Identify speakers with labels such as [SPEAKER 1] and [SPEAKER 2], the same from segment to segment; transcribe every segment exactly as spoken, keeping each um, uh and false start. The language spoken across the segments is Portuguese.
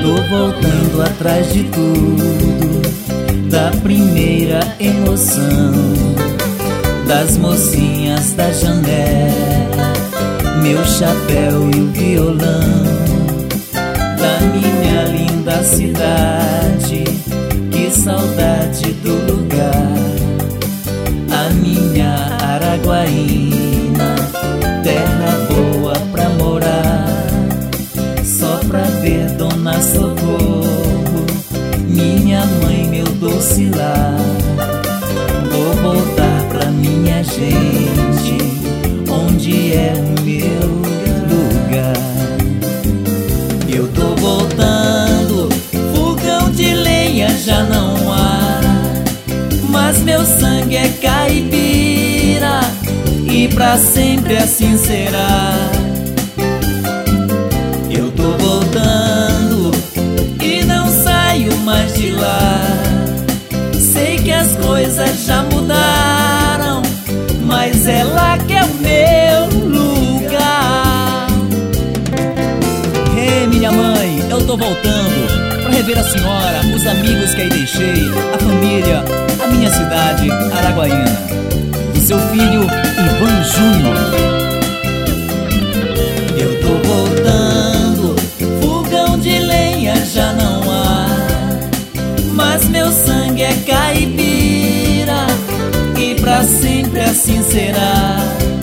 [SPEAKER 1] Tô voltando atrás de tudo, da primeira emoção, das mocinhas da janela, meu chapéu e o violão, da minha linda cidade, que saudade do lugar. A minha Araguaína, terra boa pra morar, só pra ver Dona Socorro, minha mãe, meu doce lar. Vou voltar pra minha gente, onde é o meu lugar. Eu tô voltando, fogão de lenha já não há, mas meu sangue é caipira e pra sempre assim será. Eu tô voltando e não saio mais de lá. Sei que as coisas já mudaram, mas é lá que é o meu lugar.
[SPEAKER 2] Ei, minha mãe, eu tô voltando pra rever a senhora, os amigos que aí deixei, a família, a minha cidade, Araguaína. Do seu filho, Ivan Júnior.
[SPEAKER 1] Eu tô voltando, fogão de lenha já não há, mas meu sangue é caipira e pra sempre assim será.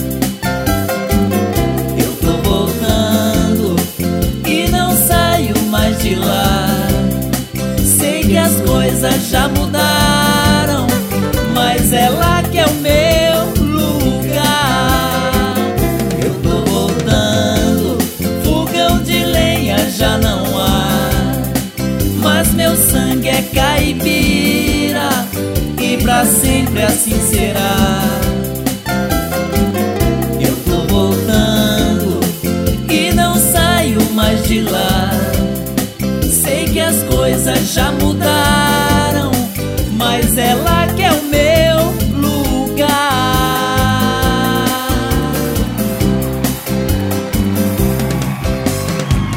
[SPEAKER 1] Eu tô voltando e não saio mais de lá. Sei que as coisas já mudaram, mas é lá que é o meu lugar. Eu tô voltando, fogão de lenha já não há, mas meu sangue é caipira e pra sempre assim será. Eu tô voltando e não saio mais de lá. Sei que as coisas já mudaram,